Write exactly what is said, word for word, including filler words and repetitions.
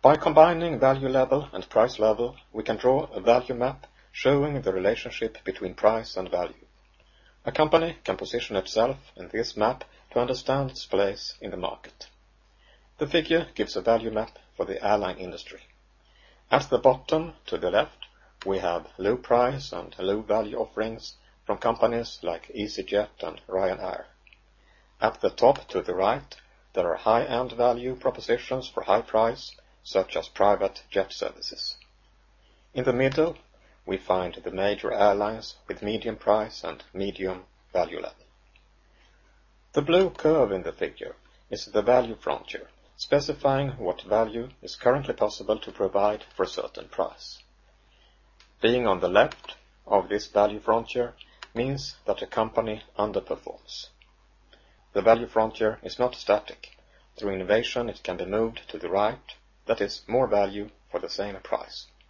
By combining value level and price level, we can draw a value map showing the relationship between price and value. A company can position itself in this map to understand its place in the market. The figure gives a value map for the airline industry. At the bottom, to the left, we have low price and low value offerings from companies like EasyJet and Ryanair. At the top, to the right, there are high-end value propositions for high price, such as private jet services. In the middle, we find the major airlines with medium price and medium value level. The blue curve in the figure is the value frontier, specifying what value is currently possible to provide for a certain price. Being on the left of this value frontier means that a company underperforms. The value frontier is not static. Through innovation it can be moved to the right, that is, more value for the same price.